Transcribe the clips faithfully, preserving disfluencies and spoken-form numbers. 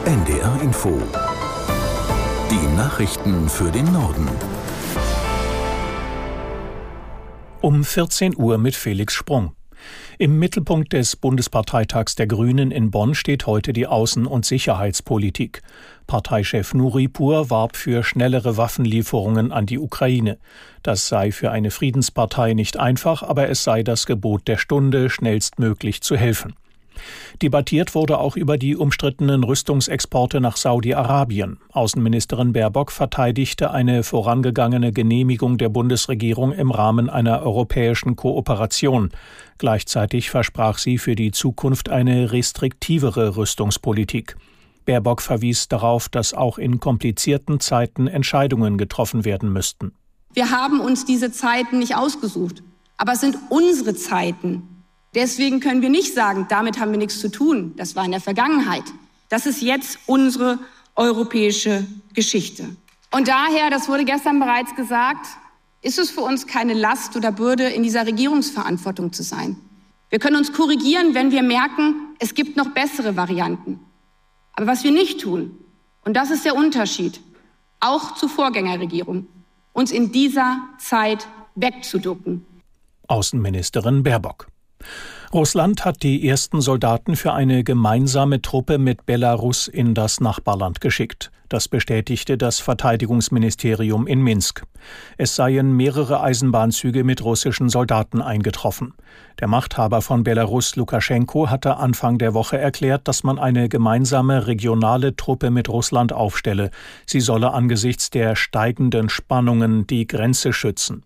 N D R Info. Die Nachrichten für den Norden. Um vierzehn Uhr mit Felix Sprung. Im Mittelpunkt des Bundesparteitags der Grünen in Bonn steht heute die Außen- und Sicherheitspolitik. Parteichef Nuripur warb für schnellere Waffenlieferungen an die Ukraine. Das sei für eine Friedenspartei nicht einfach, aber es sei das Gebot der Stunde, schnellstmöglich zu helfen. Debattiert wurde auch über die umstrittenen Rüstungsexporte nach Saudi-Arabien. Außenministerin Baerbock verteidigte eine vorangegangene Genehmigung der Bundesregierung im Rahmen einer europäischen Kooperation. Gleichzeitig versprach sie für die Zukunft eine restriktivere Rüstungspolitik. Baerbock verwies darauf, dass auch in komplizierten Zeiten Entscheidungen getroffen werden müssten. Wir haben uns diese Zeiten nicht ausgesucht, aber es sind unsere Zeiten. Deswegen können wir nicht sagen, damit haben wir nichts zu tun. Das war in der Vergangenheit. Das ist jetzt unsere europäische Geschichte. Und daher, das wurde gestern bereits gesagt, ist es für uns keine Last oder Bürde, in dieser Regierungsverantwortung zu sein. Wir können uns korrigieren, wenn wir merken, es gibt noch bessere Varianten. Aber was wir nicht tun, und das ist der Unterschied, auch zur Vorgängerregierung, uns in dieser Zeit wegzuducken. Außenministerin Baerbock. Russland hat die ersten Soldaten für eine gemeinsame Truppe mit Belarus in das Nachbarland geschickt. Das bestätigte das Verteidigungsministerium in Minsk. Es seien mehrere Eisenbahnzüge mit russischen Soldaten eingetroffen. Der Machthaber von Belarus, Lukaschenko, hatte Anfang der Woche erklärt, dass man eine gemeinsame regionale Truppe mit Russland aufstelle. Sie solle angesichts der steigenden Spannungen die Grenze schützen.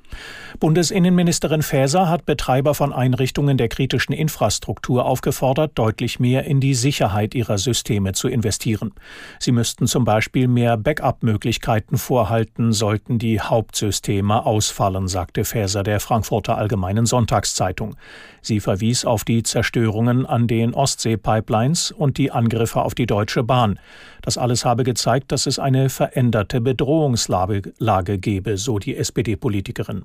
Bundesinnenministerin Faeser hat Betreiber von Einrichtungen der kritischen Infrastruktur aufgefordert, deutlich mehr in die Sicherheit ihrer Systeme zu investieren. Sie müssten zum Beispiel mehr Backup-Möglichkeiten vorhalten, sollten die Hauptsysteme ausfallen, sagte Faeser der Frankfurter Allgemeinen Sonntagszeitung. Sie verwies auf die Zerstörungen an den Ostsee-Pipelines und die Angriffe auf die Deutsche Bahn. Das alles habe gezeigt, dass es eine veränderte Bedrohungslage gebe, so die S P D-Politikerin.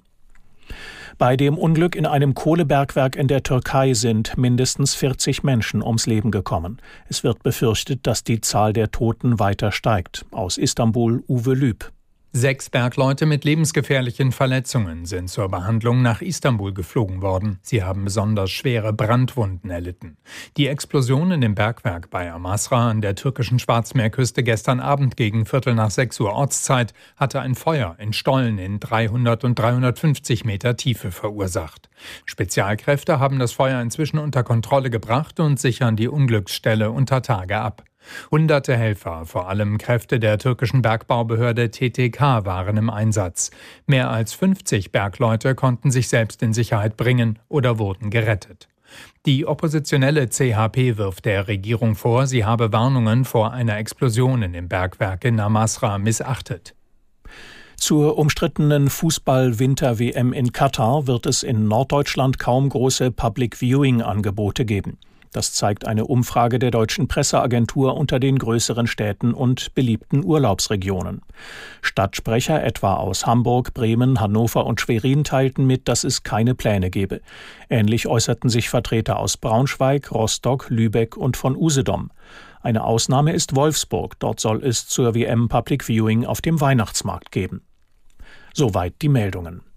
Bei dem Unglück in einem Kohlebergwerk in der Türkei sind mindestens vierzig Menschen ums Leben gekommen. Es wird befürchtet, dass die Zahl der Toten weiter steigt. Aus Istanbul Uwe Lüb. Sechs Bergleute mit lebensgefährlichen Verletzungen sind zur Behandlung nach Istanbul geflogen worden. Sie haben besonders schwere Brandwunden erlitten. Die Explosion in dem Bergwerk bei Amasra an der türkischen Schwarzmeerküste gestern Abend gegen Viertel nach sechs Uhr Ortszeit hatte ein Feuer in Stollen in dreihundert und dreihundertfünfzig Meter Tiefe verursacht. Spezialkräfte haben das Feuer inzwischen unter Kontrolle gebracht und sichern die Unglücksstelle unter Tage ab. Hunderte Helfer, vor allem Kräfte der türkischen Bergbaubehörde T T K, waren im Einsatz. Mehr als fünfzig Bergleute konnten sich selbst in Sicherheit bringen oder wurden gerettet. Die oppositionelle C H P wirft der Regierung vor, sie habe Warnungen vor einer Explosion in dem Bergwerk in Amasra missachtet. Zur umstrittenen Fußball-Winter-W M in Katar wird es in Norddeutschland kaum große Public-Viewing-Angebote geben. Das zeigt eine Umfrage der Deutschen Presseagentur unter den größeren Städten und beliebten Urlaubsregionen. Stadtsprecher etwa aus Hamburg, Bremen, Hannover und Schwerin teilten mit, dass es keine Pläne gebe. Ähnlich äußerten sich Vertreter aus Braunschweig, Rostock, Lübeck und von Usedom. Eine Ausnahme ist Wolfsburg. Dort soll es zur W M Public Viewing auf dem Weihnachtsmarkt geben. Soweit die Meldungen.